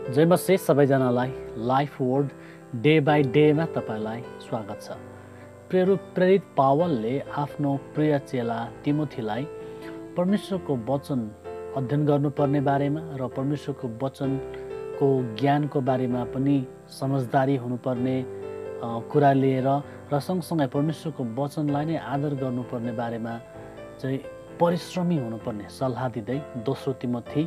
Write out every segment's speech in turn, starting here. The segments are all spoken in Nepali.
जय मसी सबैजनालाई लाइफ वर्ड डे बाई डेमा तपाईँलाई स्वागत छ। प्रेरित पावलले आफ्नो प्रिय चेला तिमोथीलाई परमेश्वरको वचन अध्ययन गर्नुपर्ने बारेमा र परमेश्वरको वचनको ज्ञानको बारेमा पनि समझदारी हुनुपर्ने कुरा लिएर र सँगसँगै परमेश्वरको वचनलाई नै आदर गर्नुपर्ने बारेमा चाहिँ परिश्रमी हुनुपर्ने सल्लाह दिँदै दोस्रो तिमोथी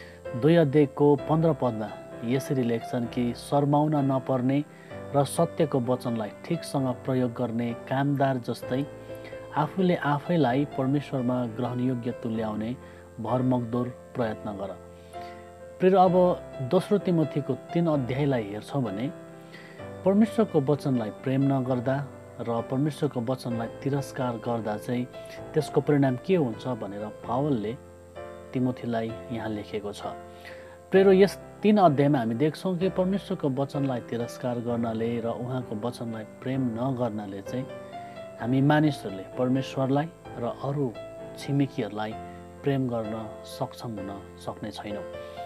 2 अध्यायको 15 पदमा यसरी लेख्छन् कि शर्माउन नपर्ने र सत्यको वचनलाई ठिकसँग प्रयोग गर्ने कामदार जस्तै आफूले आफैलाई परमेश्वरमा ग्रहणयोग्य तुल्याउने भरमग्दुर प्रयत्न गर। फेरि अब दोस्रो तिमोथीको 3 अध्यायलाई हेर्छौँ भने परमेश्वरको वचनलाई प्रेम नगर्दा र परमेश्वरको वचनलाई तिरस्कार गर्दा चाहिँ त्यसको परिणाम के हुन्छ भनेर पावलले तिमोथीलाई यहाँ लेखेको छ। प्रेरो यस 3 अध्यायमा हामी देख्छौँ कि परमेश्वरको वचनलाई तिरस्कार गर्नाले र उहाँको वचनलाई प्रेम नगर्नाले चाहिँ हामी मानिसहरूले परमेश्वरलाई र अरू छिमेकीहरूलाई प्रेम गर्न सक्षम हुन सक्ने छैनौँ।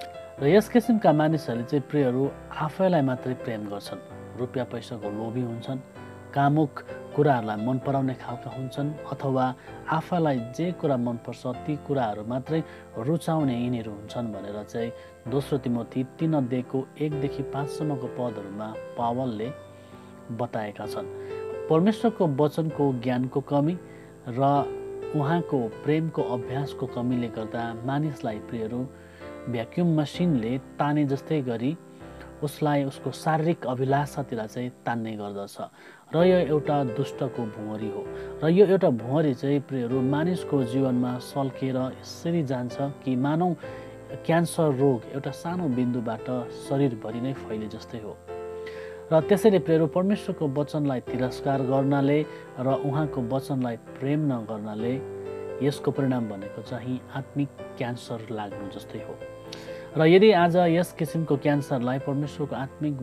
र यस किसिमका मानिसहरूले चाहिँ प्रियहरू आफैलाई मात्रै प्रेम गर्छन्, रुपियाँ पैसाको लोभी हुन्छन्, कामुक कुराहरूलाई मन पराउने खालका हुन्छन्, अथवा आफैलाई जे कुरा मनपर्छ ती कुराहरू मात्रै रुचाउने यिनीहरू हुन्छन् भनेर चाहिँ दोस्रो तिमोथी 3 अध्यायको 1 देखि 5 सम्मको पदहरूमा पावलले बताएका छन्। परमेश्वरको वचनको ज्ञानको कमी र उहाँको प्रेमको अभ्यासको कमीले गर्दा मानिसलाई प्रियहरू भ्याक्युम मसिनले ताने जस्तै गरी उसलाई उसको शारीरिक अभिलाषातिर चाहिँ तान्ने गर्दछ र यो एउटा दुष्टको भुँहरी हो। र यो एउटा भुँहरी चाहिँ प्रियहरू मानिसको जीवनमा सल्केर यसरी जान्छ कि मानौ क्यान्सर रोग एउटा सानो बिन्दुबाट शरीरभरि नै फैले जस्तै हो। र त्यसैले प्रियहरू परमेश्वरको वचनलाई तिरस्कार गर्नाले र उहाँको वचनलाई प्रेम नगर्नाले यसको परिणाम भनेको चाहिँ आत्मिक क्यान्सर लाग्नु जस्तै हो। र यदि आज यस किसिमको क्यान्सरलाई परमेश्वरको आत्मिक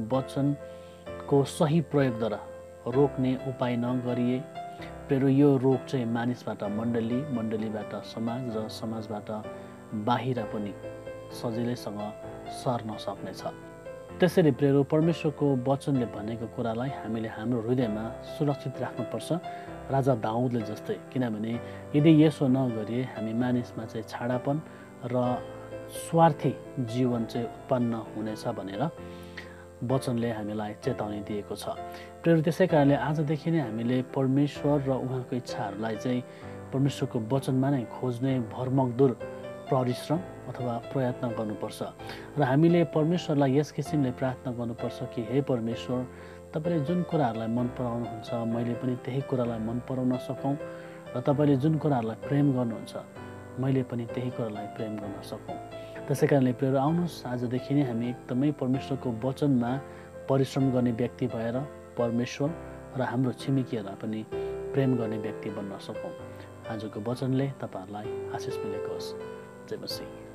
वचनको सही प्रयोगद्वारा रोक्ने उपाय नगरिए प्रेरो यो रोग चाहिँ मानिसबाट मण्डली, मण्डलीबाट समाज र समाजबाट बाहिर पनि सजिलैसँग सर्न सक्नेछ। त्यसैले प्रेरो परमेश्वरको वचनले भनेको कुरालाई हामीले हाम्रो हृदयमा सुरक्षित राख्नुपर्छ, राजा दाउदले जस्तै। किनभने यदि यसो नगरिए हामी मानिसमा चाहिँ छाडापन र स्वार्थी जीवन चाहिँ उत्पन्न हुनेछ भनेर वचनले हामीलाई चेतावनी दिएको छ। प्रेरो त्यसै कारणले आजदेखि नै हामीले परमेश्वर र उहाँको इच्छाहरूलाई चाहिँ परमेश्वरको वचनमा नै खोज्ने भरमग्दुर परिश्रम अथवा प्रयत्न गर्नुपर्छ। र हामीले परमेश्वरलाई यस किसिमले प्रार्थना गर्नुपर्छ कि हे परमेश्वर, तपाईँले जुन कुराहरूलाई मन पराउनुहुन्छ मैले पनि त्यही कुरालाई मन पराउन सकौँ, र तपाईँले जुन कुराहरूलाई प्रेम गर्नुहुन्छ मैले पनि त्यही कुरालाई प्रेम गर्न सकौँ। त्यसै कारणले प्रेर आउनुहोस् आजदेखि नै हामी एकदमै परमेश्वरको वचनमा परिश्रम गर्ने व्यक्ति भएर परमेश्वर र हाम्रो छिमेकीहरूलाई पनि प्रेम गर्ने व्यक्ति बन्न सकौँ। आजको वचनले तपाईँहरूलाई आशिष मिलेको होस्। जय मसीह।